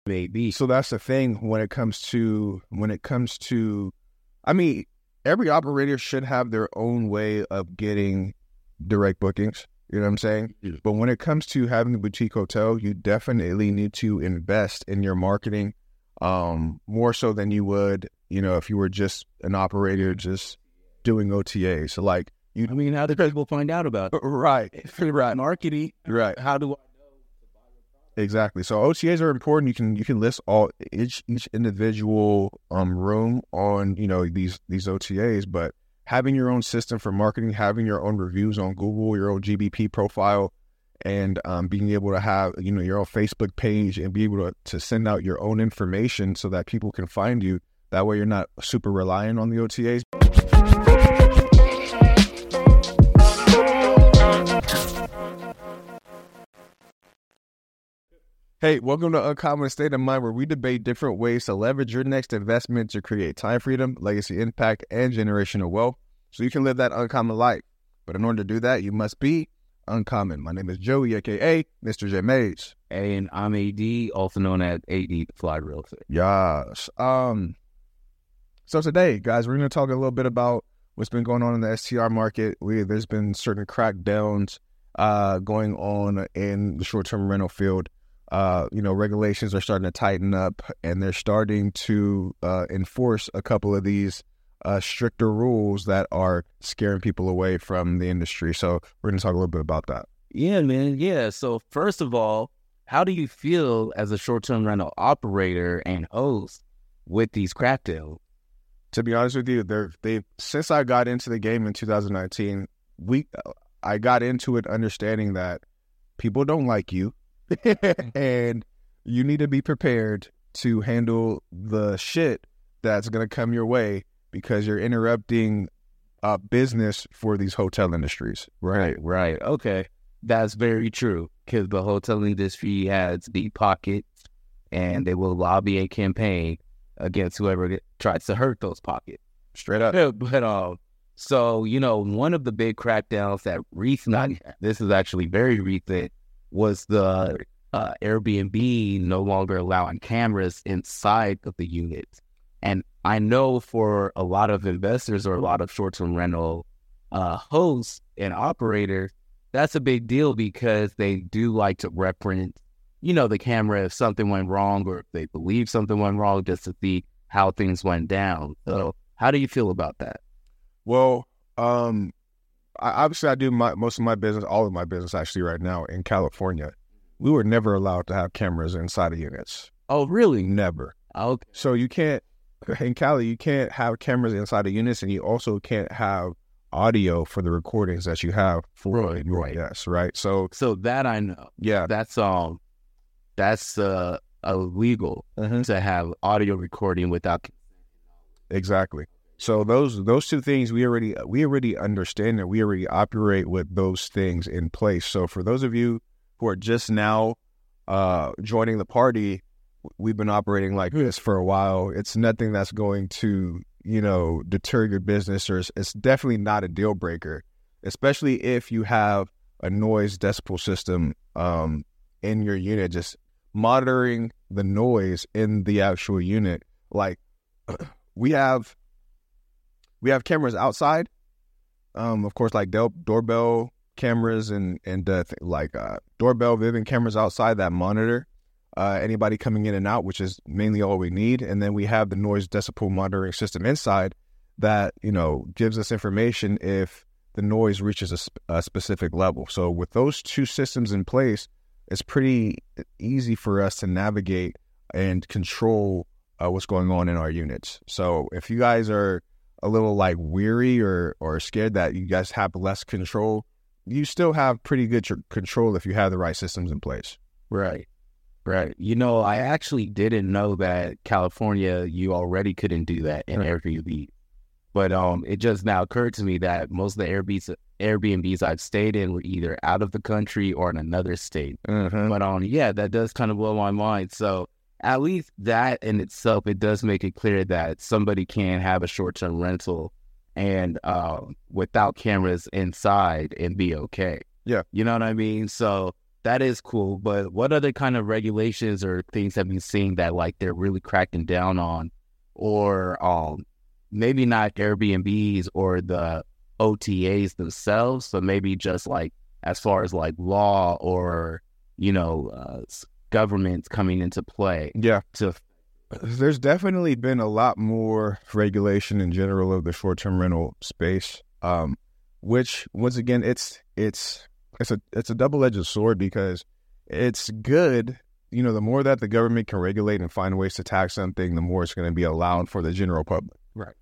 may be. So that's the thing when it comes to, I mean, every operator should have their own way of getting direct bookings. You know what I'm saying? Yeah. But when it comes to having a boutique hotel, you definitely need to invest in your marketing, more so than you would, if you were just an operator just doing OTA. So like, how do people find out about it? right, Marketing. right. How do I know? Exactly. So OTAs are important. You can list each individual room on these OTAs, but having your own system for marketing, having your own reviews on Google, your own GBP profile, and being able to have your own Facebook page and be able to send out your own information so that people can find you. That way, you're not super reliant on the OTAs. Hey, welcome to Uncommon State of Mind, where we debate different ways to leverage your next investment to create time freedom, legacy impact, and generational wealth so you can live that uncommon life. But in order to do that, you must be uncommon. My name is Joey, a.k.a. Mr. J. Mays. And I'm AD, also known as AD Fly Real Estate. Yes. So today, guys, we're going to talk a little bit about what's been going on in the STR market. There's been certain crackdowns going on in the short-term rental field. Regulations are starting to tighten up, and they're starting to enforce a couple of these stricter rules that are scaring people away from the industry. So we're going to talk a little bit about that. Yeah, man. Yeah. So first of all, how do you feel as a short-term rental operator and host with these crackdowns? To be honest with you, they've since I got into the game in 2019, I got into it understanding that people don't like you. And you need to be prepared to handle the shit that's going to come your way because you're interrupting business for these hotel industries. Right. Okay. That's very true because the hotel industry has deep pockets and they will lobby a campaign against whoever tries to hurt those pockets. Straight up. But, so, one of the big crackdowns that this is actually very recent, was the Airbnb no longer allowing cameras inside of the units. And I know for a lot of investors or a lot of short-term rental hosts and operators, that's a big deal because they do like to reference, the camera if something went wrong or if they believe something went wrong just to see how things went down. So how do you feel about that? Well, I do most of my business, all of my business actually right now in California. We were never allowed to have cameras inside of units. Oh, really? Never. Okay. So you can't, in Cali, you can't have cameras inside of units, and you also can't have audio for the recordings that you have for your guests, right? So that I know. Yeah. That's illegal to have audio recording without. Exactly. So those two things we already understand, and we already operate with those things in place. So for those of you who are just now joining the party, we've been operating like this for a while. It's nothing that's going to deter your business, or it's definitely not a deal breaker, especially if you have a noise decibel system in your unit. Just monitoring the noise in the actual unit, like we have cameras outside, of course, like doorbell cameras and doorbell Vivint cameras outside that monitor anybody coming in and out, which is mainly all we need. And then we have the noise decibel monitoring system inside that gives us information if the noise reaches a specific level. So with those two systems in place, it's pretty easy for us to navigate and control what's going on in our units. So if you guys are a little weary or scared that you guys have less control, you still have pretty good control if you have the right systems in place. Right. I actually didn't know that California, you already couldn't do that in Airbnb. But it just now occurred to me that most of the Airbnbs I've stayed in were either out of the country or in another state. But that does kind of blow my mind. So at least that in itself, it does make it clear that somebody can have a short-term rental and without cameras inside and be okay. Yeah. You know what I mean? So that is cool. But what other kind of regulations or things have you seen that like they're really cracking down on, or maybe not Airbnbs or the OTAs themselves, but maybe just like as far as like law or governments coming into play? Yeah. To There's definitely been a lot more regulation in general of the short-term rental space, which once again, it's a double-edged sword, because it's good. The more that the government can regulate and find ways to tax something, the more it's going to be allowed for the general public. right.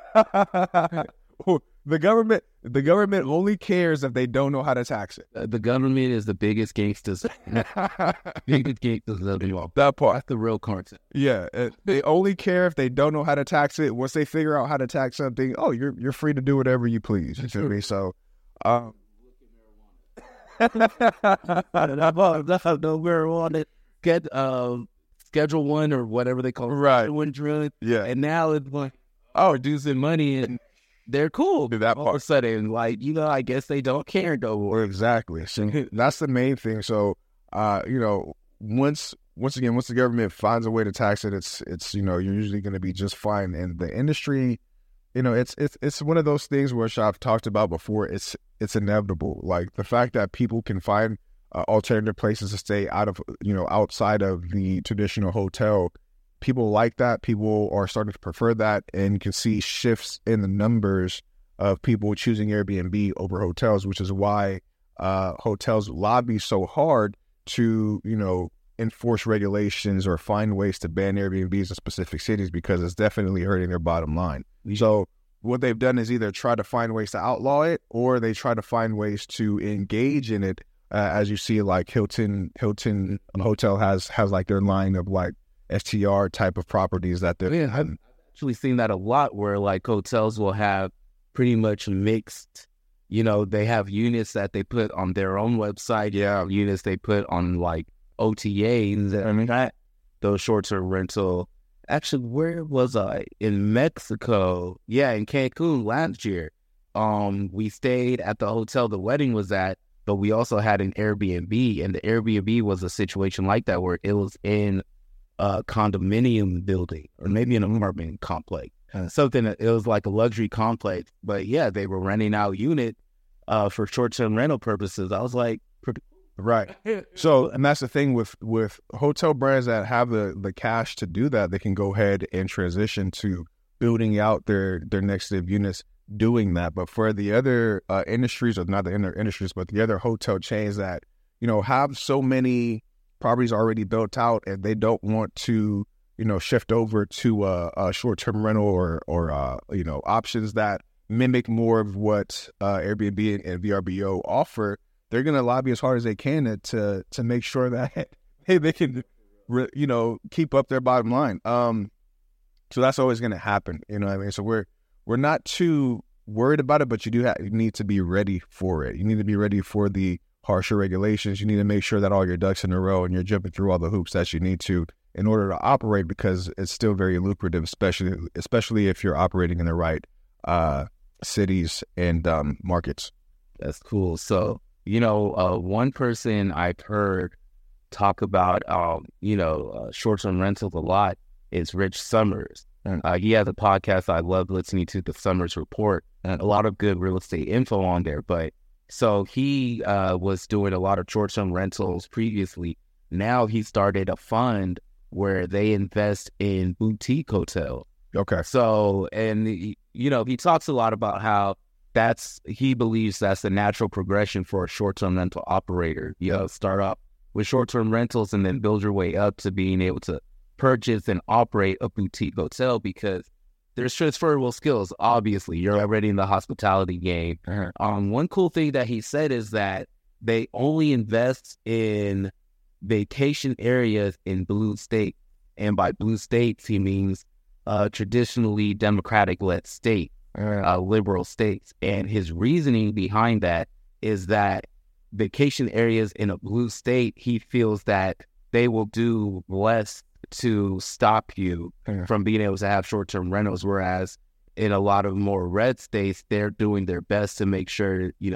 The government only cares if they don't know how to tax it. The government is the biggest gangsters. Biggest gangsters of the world. That part. That's the real concept. Yeah, they only care if they don't know how to tax it. Once they figure out how to tax something, you're free to do whatever you please. You feel me? So, no marijuana. Get Schedule 1 or whatever they call it. Right. One drug. yeah. And now it's like, do some money and they're cool. That All part. of a sudden, like, I guess they don't care no more. Exactly. So that's the main thing. So, once the government finds a way to tax it, it's you're usually going to be just fine. And the industry, it's one of those things which I've talked about before. It's inevitable. Like the fact that people can find alternative places to stay outside of the traditional hotel. People like that. People are starting to prefer that, and you can see shifts in the numbers of people choosing Airbnb over hotels, which is why hotels lobby so hard to, enforce regulations or find ways to ban Airbnbs in specific cities, because it's definitely hurting their bottom line. So what they've done is either try to find ways to outlaw it, or they try to find ways to engage in it. As you see, like Hilton Hotel has like their line of like STR type of properties that they're. Yeah, I've actually seen that a lot, where like hotels will have pretty much mixed, they have units that they put on their own website. Yeah. Units they put on like OTAs. I mean, those short-term rental. Actually, where was I? In Mexico. Yeah, in Cancun last year. We stayed at the hotel the wedding was at, but we also had an Airbnb, and the Airbnb was a situation like that, where it was in a condominium building, or maybe an apartment complex, it was like a luxury complex. But yeah, they were renting out unit for short-term rental purposes. I was like, right. So, and that's the thing with hotel brands that have the cash to do that, they can go ahead and transition to building out their next live units doing that. But for the other industries, or not the industries, but the other hotel chains that, have so many properties already built out, and they don't want to, shift over to a short-term rental or options that mimic more of what Airbnb and VRBO offer, they're going to lobby as hard as they can to make sure that they can, keep up their bottom line. So that's always going to happen. You know what I mean? So we're not too worried about it, but you need to be ready for it. You need to be ready for the harsher regulations. You need to make sure that all your ducks in a row and you're jumping through all the hoops that you need to in order to operate, because it's still very lucrative, especially if you're operating in the right cities and markets. That's cool. So, one person I've heard talk about, short-term rentals a lot is Rich Summers. He has a podcast I love listening to, The Summers Report, and a lot of good real estate info on there. But so he was doing a lot of short-term rentals previously. Now he started a fund where they invest in boutique hotels. Okay. So, and he talks a lot about how he believes that's the natural progression for a short-term rental operator. Start off with short-term rentals and then build your way up to being able to purchase and operate a boutique hotel, because there's transferable skills. Obviously, you're already in the hospitality game. One cool thing that he said is that they only invest in vacation areas in blue states. And by blue states, he means traditionally Democratic-led state, liberal states. And his reasoning behind that is that vacation areas in a blue state, he feels that they will do less to stop you from being able to have short-term rentals, whereas in a lot of more red states, they're doing their best to make sure,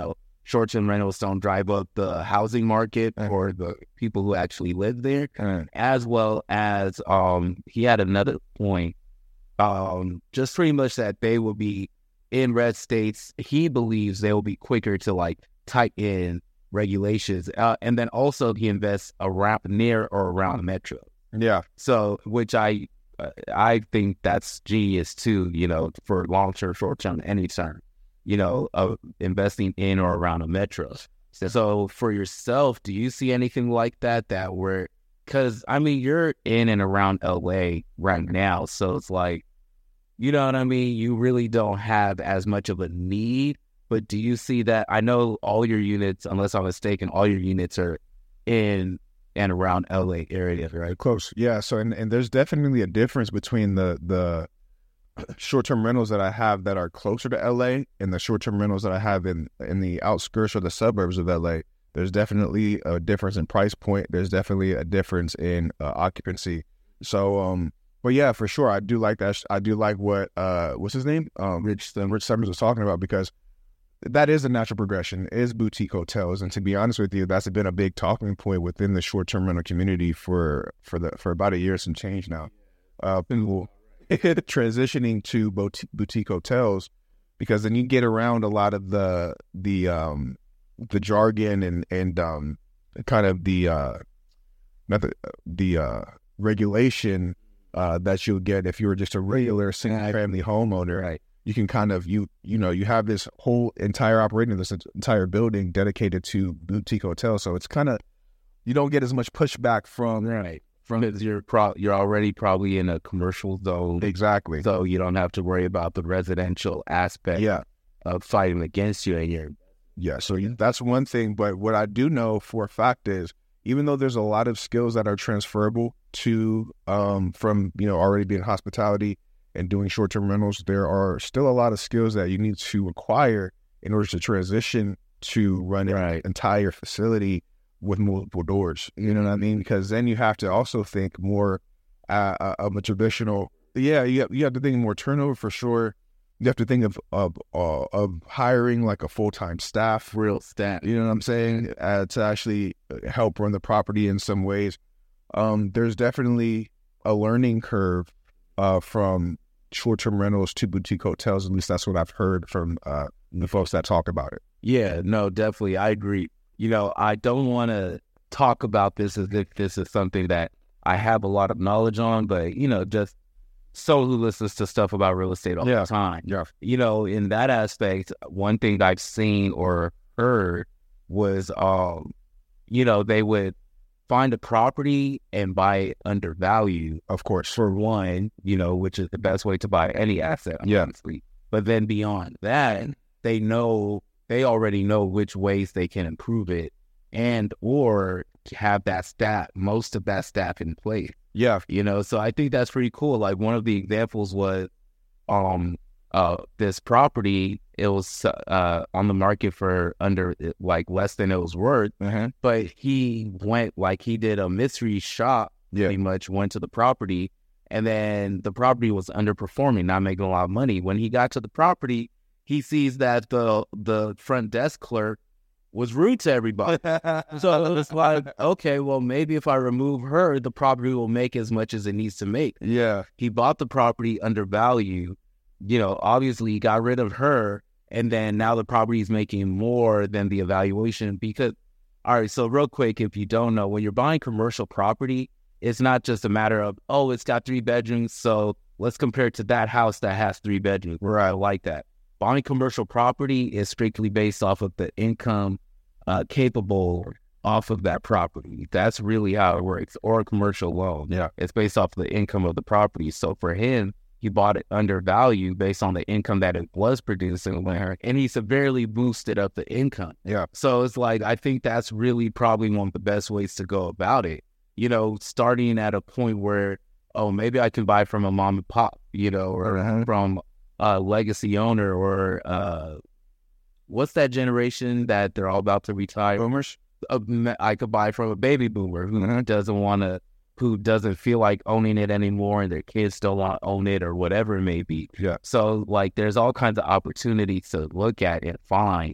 short-term rentals don't drive up the housing market for the people who actually live there, as well as he had another point, just pretty much that they will be in red states. He believes they will be quicker to like tighten regulations, and then also he invests around near or around the metro. Yeah. So, which I think that's genius too, you know, for long-term, short-term, anytime, you know, investing in or around a metro. So for yourself, do you see anything like that because I mean, you're in and around LA right now. So it's like, you know what I mean? You really don't have as much of a need, but do you see that? I know all your units, unless I'm mistaken, all your units are in and around LA area, right? Close. Yeah. So, and there's definitely a difference between the short-term rentals that I have that are closer to LA and the short-term rentals that I have in the outskirts or the suburbs of LA. There's definitely a difference in price point. There's definitely a difference in occupancy. So, but yeah, for sure, I do like that. I do like what what's his name, Rich Summers was talking about, because that is a natural progression, is boutique hotels. And to be honest with you, that's been a big talking point within the short-term rental community for about a year and some change now. People transitioning to boutique hotels, because then you get around a lot of the jargon and kind of the regulation that you'll get if you were just a regular single family homeowner. Right. You can kind of, you have this whole entire operating, this entire building dedicated to boutique hotels. So it's kind of, you don't get as much pushback from you're already probably in a commercial zone. Exactly. So you don't have to worry about the residential aspect of fighting against you. So that's one thing. But what I do know for a fact is, even though there's a lot of skills that are transferable to from already being hospitality and doing short-term rentals, there are still a lot of skills that you need to acquire in order to transition to run an entire facility with multiple doors. You know what I mean? Because then you have to also think more of a traditional. Yeah, you have to think more turnover for sure. You have to think of hiring like a full-time staff, real staff. You know what I'm saying? To actually help run the property in some ways. There's definitely a learning curve from short-term rentals to boutique hotels. At least that's what I've heard from the folks that talk about it. Yeah, no, definitely. I agree. I don't want to talk about this as if this is something that I have a lot of knowledge on, but, just someone who listens to stuff about real estate all the time. Yeah. In that aspect, one thing I've seen or heard was, they would find a property and buy it undervalued. Of course. For one, which is the best way to buy any asset, honestly. But then beyond that, they already know which ways they can improve it and or have most of that staff in place. Yeah. So I think that's pretty cool. Like one of the examples was this property, it was on the market for under like less than it was worth. But he went he did a mystery shop, pretty much went to the property, and then the property was underperforming, not making a lot of money. When he got to the property, he sees that the front desk clerk was rude to everybody. So it was like, okay, well, maybe if I remove her, the property will make as much as it needs to make. Yeah. He bought the property undervalued. Obviously he got rid of her, and then now the property is making more than the evaluation because, all right, so real quick, if you don't know, when you're buying commercial property, it's not just a matter of, it's got 3 bedrooms, so let's compare it to that house that has 3 bedrooms. Right, like that. Buying commercial property is strictly based off of the income capable off of that property. That's really how it works. Or a commercial loan. Yeah. It's based off the income of the property. So for him, he bought it undervalued based on the income that it was producing, and he severely boosted up the income. Yeah. So it's like, I think that's really probably one of the best ways to go about it. Starting at a point where, maybe I can buy from a mom and pop, or from a legacy owner, or what's that generation that they're all about to retire? Boomers? I could buy from a baby boomer who doesn't feel like owning it anymore, and their kids still want to own it or whatever it may be. Yeah. So there's all kinds of opportunities to look at and find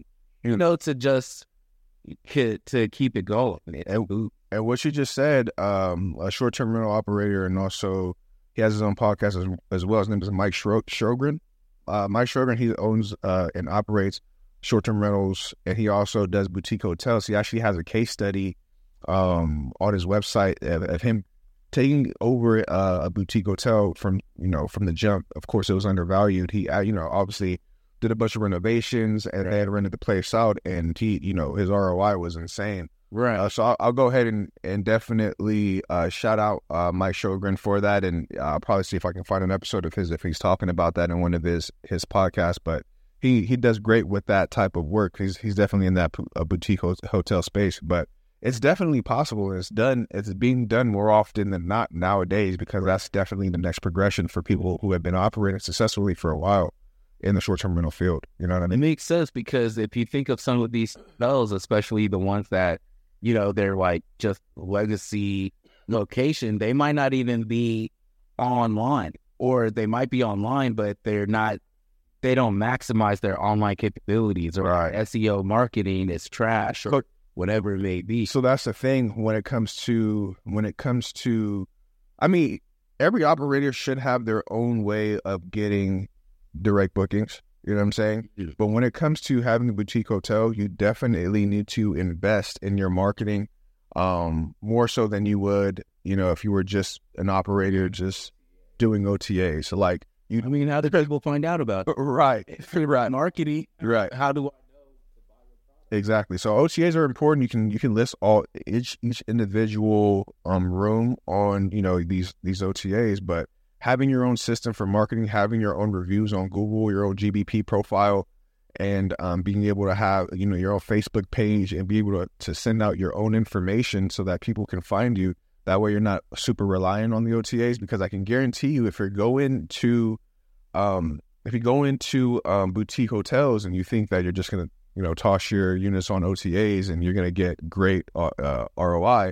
to just to keep it going. And what you just said, a short-term rental operator, and also he has his own podcast as well. His name is Mike Sjogren. Mike Sjogren, he owns and operates short-term rentals, and he also does boutique hotels. He actually has a case study on his website of him taking over a boutique hotel from the jump. Of course, it was undervalued. He, obviously did a bunch of renovations and then rented the place out, and he, his ROI was insane. Right. So I'll go ahead and definitely shout out Mike Sjogren for that, and I'll probably see if I can find an episode of his if he's talking about that in one of his podcasts. But he does great with that type of work. He's definitely in that boutique hotel space, but it's definitely possible. It's being done more often than not nowadays, because that's definitely the next progression for people who have been operating successfully for a while in the short-term rental field. You know what I mean? It makes sense, because if you think of some of these hotels, especially the ones that, they're like just legacy location, they might not even be online, or they might be online, but they don't maximize their online capabilities, or SEO marketing is trash, or whatever it may be. So that's the thing when it comes to, I mean, every operator should have their own way of getting direct bookings. You know what I'm saying? Yeah. But when it comes to having a boutique hotel, you definitely need to invest in your marketing, more so than you would, if you were just an operator just doing OTAs. So how do people find out about it? Right. Marketing. Right. How do I know? Exactly. So OTAs are important. You can list each individual room on these OTAs, but having your own system for marketing, having your own reviews on Google, your own GBP profile, and being able to have your own Facebook page and be able to send out your own information so that people can find you. That way you're not super reliant on the OTAs, because I can guarantee you if you go into boutique hotels and you think that you're just going to toss your units on OTAs and you're going to get great ROI,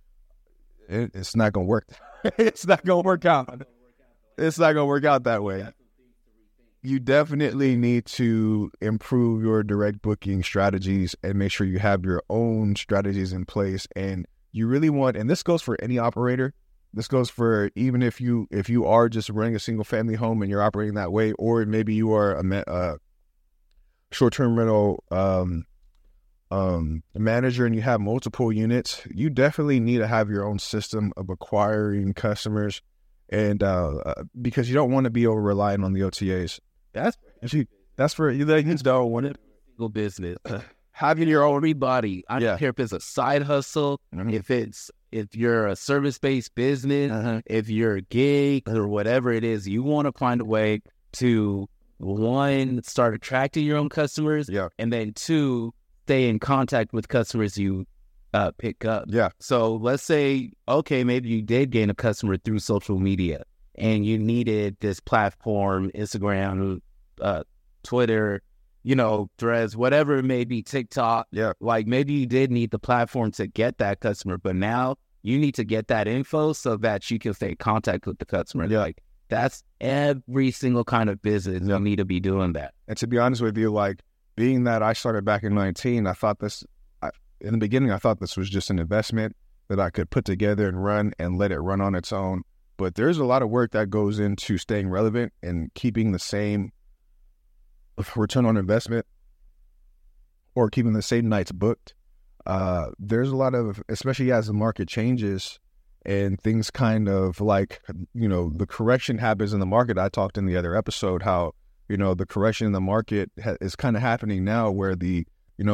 it's not going to work. It's not going to work out. It's not going to work out that way. You definitely need to improve your direct booking strategies and make sure you have your own strategies in place. And you really want, and this goes for any operator, this goes for even if you are just running a single family home and you're operating that way, or maybe you are a short-term rental manager and you have multiple units, you definitely need to have your own system of acquiring customers, and because you don't want to be over relying on the OTAs. That's for you. You don't want it. Single business. Having your own everybody. I don't care if it's a side hustle, if you're a service-based business, if you're a gig or whatever it is, you want to find a way to, one, start attracting your own customers, and then two, stay in contact with customers you pick up. Yeah. So let's say, okay, maybe you did gain a customer through social media and you needed this platform, Instagram, Twitter, Threads, whatever it may be, TikTok. Yeah. Like maybe you did need the platform to get that customer, but now you need to get that info so that you can stay in contact with the customer. Yeah. Like that's every single kind of business. You need to be doing that. And to be honest with you, being that I started back in 2019, in the beginning, I thought this was just an investment that I could put together and run and let it run on its own. But there's a lot of work that goes into staying relevant and keeping the same return on investment or keeping the same nights booked. There's a lot of, especially as the market changes and things kind of the correction happens in the market. I talked in the other episode how, the correction in the market is kind of happening now where the,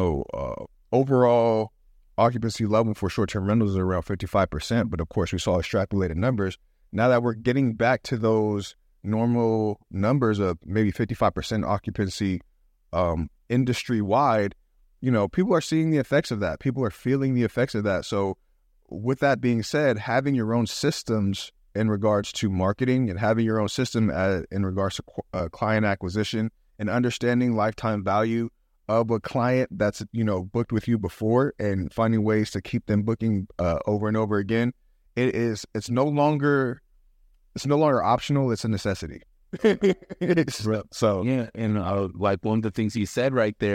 overall occupancy level for short-term rentals is around 55%. But of course, we saw extrapolated numbers. Now that we're getting back to those normal numbers of maybe 55% occupancy industry-wide, people are seeing the effects of that. People are feeling the effects of that. So with that being said, having your own systems in regards to marketing and having your own system in regards to client acquisition and understanding lifetime value of a client that's, booked with you before and finding ways to keep them booking over and over again, it's no longer optional. It's a necessity. So yeah, and one of the things you said right there,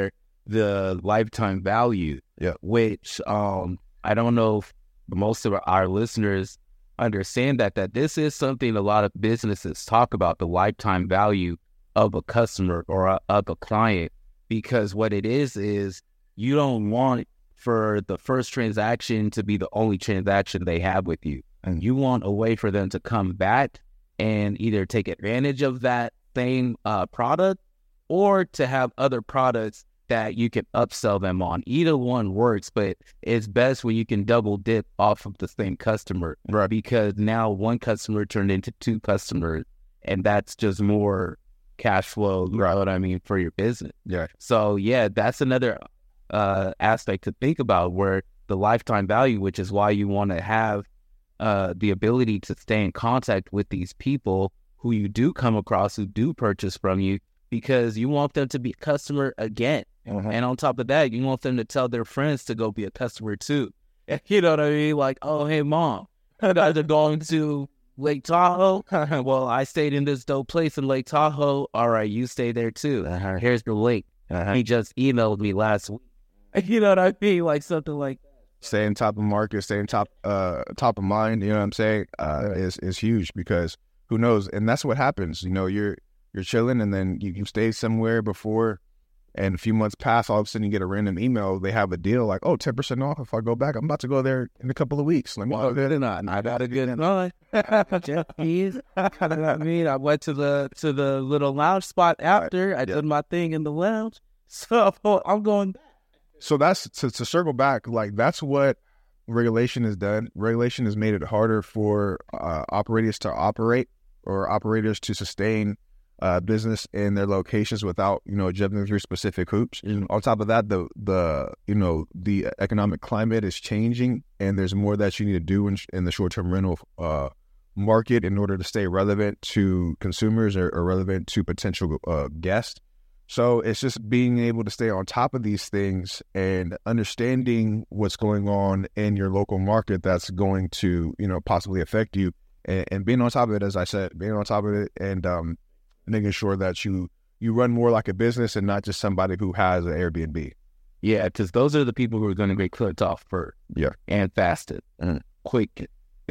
the lifetime value, which I don't know if most of our listeners understand that this is something a lot of businesses talk about, the lifetime value of a customer or of a client, because what it is you don't want for the first transaction to be the only transaction they have with you. And you want a way for them to come back and either take advantage of that same product or to have other products that you can upsell them on. Either one works, but it's best when you can double dip off of the same customer. Right. Because now one customer turned into two customers, and that's just more cash flow, you know what I mean, for your business. Yeah. So, yeah, that's another aspect to think about, where the lifetime value, which is why you want to have the ability to stay in contact with these people who you do come across, who do purchase from you, because you want them to be a customer again. And on top of that, you want them to tell their friends to go be a customer too. You know what I mean? Like, oh, hey, mom, you guys are going to Lake Tahoe? Well, I stayed in this dope place in Lake Tahoe. All right, you stay there too. Here's the link. He just emailed me last week. You know what I mean? Like something like that. Staying top of market, staying top of mind, you know what I'm saying, is huge, because who knows? And that's what happens. You know, you're chilling, and then you stay somewhere before, and a few months pass, all of a sudden you get a random email. They have a deal like, oh, 10% off if I go back. I'm about to go there in a couple of weeks. Let me go there. I got a good one. I mean, I went to the little lounge spot after. I did my thing in the lounge. So I'm going back. So that's to circle back. Like, that's what regulation has done. Regulation has made it harder for operators to operate, or operators to sustain business in their locations without, jumping through specific hoops. On top of that, the economic climate is changing, and there's more that you need to do in the short-term rental market in order to stay relevant to consumers or relevant to potential guests. So it's just being able to stay on top of these things and understanding what's going on in your local market that's going to, possibly affect you, and being on top of it, as I said, being on top of it, and making sure that you run more like a business and not just somebody who has an Airbnb. Yeah, because those are the people who are going to get clicked off first. Yeah. And fasted. Quick.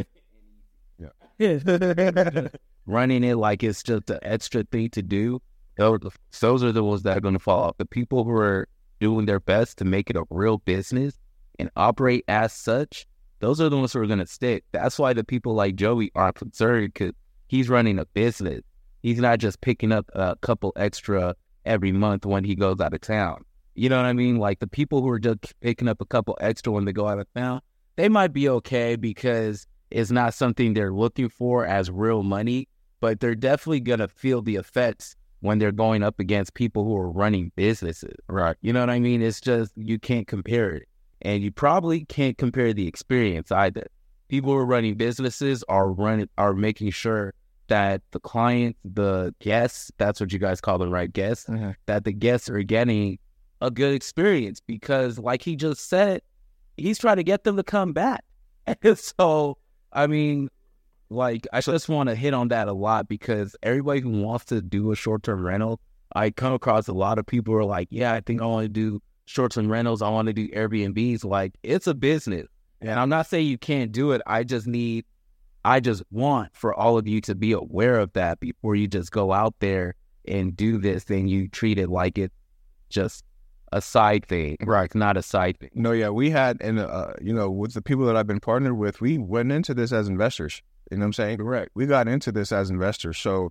Yeah. Running it like it's just an extra thing to do. Those are the ones that are going to fall off. The people who are doing their best to make it a real business and operate as such, those are the ones who are going to stick. That's why the people like Joey aren't concerned, because he's running a business. He's not just picking up a couple extra every month when he goes out of town. You know what I mean? Like, the people who are just picking up a couple extra when they go out of town, they might be okay because it's not something they're looking for as real money, but they're definitely going to feel the effects when they're going up against people who are running businesses. Right. You know what I mean? It's just, you can't compare it. And you probably can't compare the experience either. People who are running businesses are making sure that the clients, the guests, that's what you guys call them, right? Guests, that the guests are getting a good experience, because like he just said, he's trying to get them to come back. And so, I mean, like, I just want to hit on that a lot, because everybody who wants to do a short-term rental, I come across a lot of people who are like, yeah, I think I want to do short-term rentals. I want to do Airbnbs. Like, it's a business. And I'm not saying you can't do it. I just want for all of you to be aware of that before you just go out there and do this and you treat it like it's just a side thing. Right. It's not a side thing. No, yeah, we had, and, with the people that I've been partnered with, we went into this as investors. You know what I'm saying? Correct. We got into this as investors. So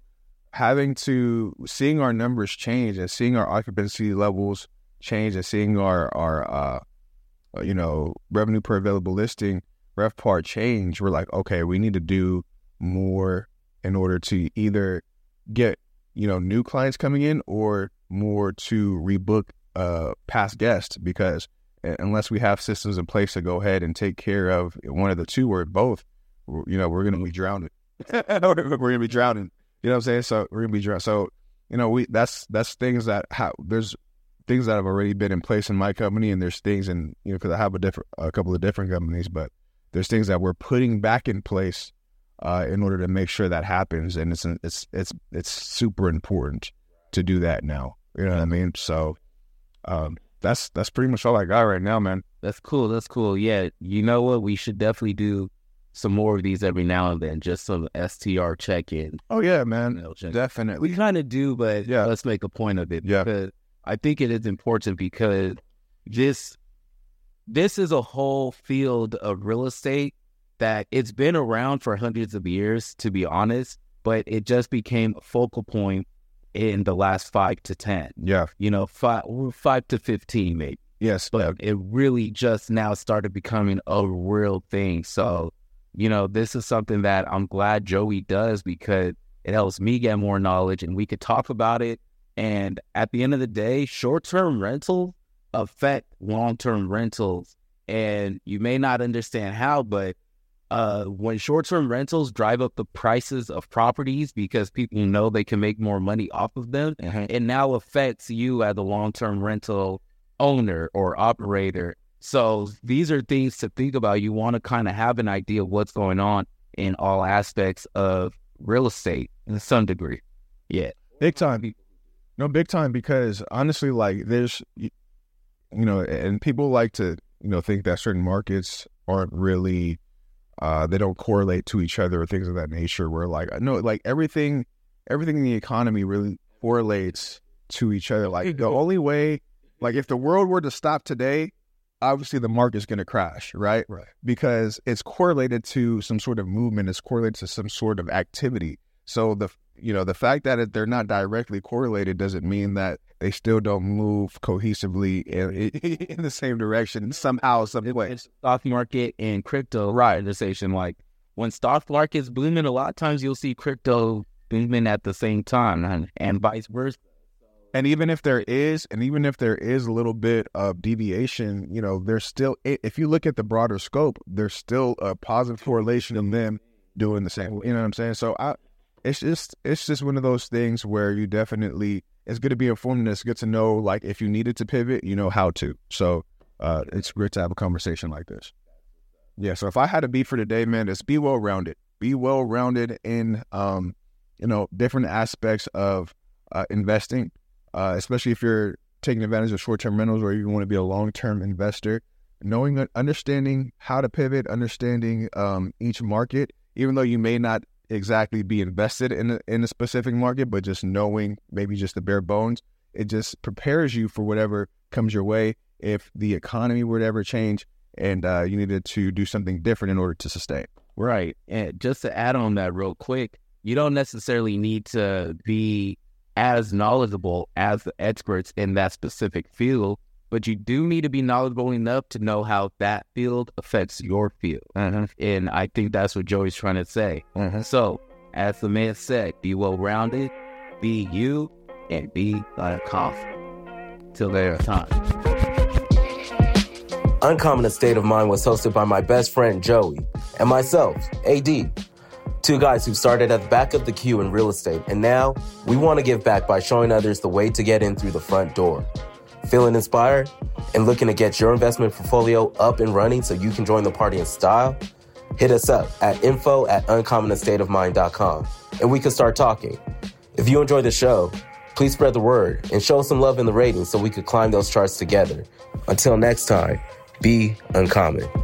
seeing our numbers change and seeing our occupancy levels change and seeing our revenue per available listing, RevPAR change, we're like, okay, we need to do more in order to either get, new clients coming in, or more to rebook past guests, because unless we have systems in place to go ahead and take care of one of the two or both, we're going to be drowning. We're going to be drowning. You know what I'm saying? So we're going to be drowning. So, that's things that there's things that have already been in place in my company, and there's things because I have a couple of different companies, but there's things that we're putting back in place in order to make sure that happens. And it's super important to do that now. You know what I mean? So, that's pretty much all I got right now, man. That's cool. That's cool. Yeah. You know what? We should definitely do some more of these every now and then, just some STR check-in. Oh, yeah, man. Definitely. We kind of do, but yeah, let's make a point of it. Yeah. Because I think it is important because this is a whole field of real estate that it's been around for hundreds of years, to be honest, but it just became a focal point in the last 5 to 10. Yeah. 5 to 15 maybe. Yes. But it really just now started becoming a real thing. So, this is something that I'm glad Joey does because it helps me get more knowledge and we could talk about it. And at the end of the day, short-term rentals affect long-term rentals. And you may not understand how, but when short-term rentals drive up the prices of properties because people know they can make more money off of them, it now affects you as a long-term rental owner or operator. So these are things to think about. You want to kind of have an idea of what's going on in all aspects of real estate in some degree. Yeah. Big time. No, big time, because honestly, like there's, and people like to, think that certain markets aren't really, they don't correlate to each other or things of that nature, where like, no, like everything in the economy really correlates to each other. Like the only way, like if the world were to stop today, obviously the market's going to crash, right? Right. Because it's correlated to some sort of movement, it's correlated to some sort of activity. So the fact that they're not directly correlated doesn't mean that they still don't move cohesively in the same direction somehow, some way. Stock market and crypto, right? Conversation, like when stock market's booming, a lot of times you'll see crypto booming at the same time, and vice versa. And even if there is a little bit of deviation, there's still, if you look at the broader scope, there's still a positive correlation in them doing the same. You know what I'm saying? So it's just one of those things where you definitely, it's good to be informed and it's good to know, like, if you needed to pivot, you know how to. So it's great to have a conversation like this. Yeah. So if I had to be for today, man, it's be well-rounded. Be well-rounded in, different aspects of investing. Especially if you're taking advantage of short-term rentals or you want to be a long-term investor, understanding how to pivot, understanding each market, even though you may not exactly be invested in a specific market, but just knowing maybe just the bare bones, it just prepares you for whatever comes your way if the economy were to ever change and you needed to do something different in order to sustain. Right. And just to add on that real quick, you don't necessarily need to be as knowledgeable as the experts in that specific field, but you do need to be knowledgeable enough to know how that field affects your field. And I think that's what Joey's trying to say. So, as the man said, be well-rounded, be you, and be confident. Till there time. Uncommon State of Mind was hosted by my best friend Joey and myself, AD. Two guys who started at the back of the queue in real estate, and now we want to give back by showing others the way to get in through the front door. Feeling inspired and looking to get your investment portfolio up and running so you can join the party in style? Hit us up at info@uncommonastateofmind.com and we can start talking. If you enjoy the show, please spread the word and show some love in the ratings so we could climb those charts together. Until next time, be uncommon.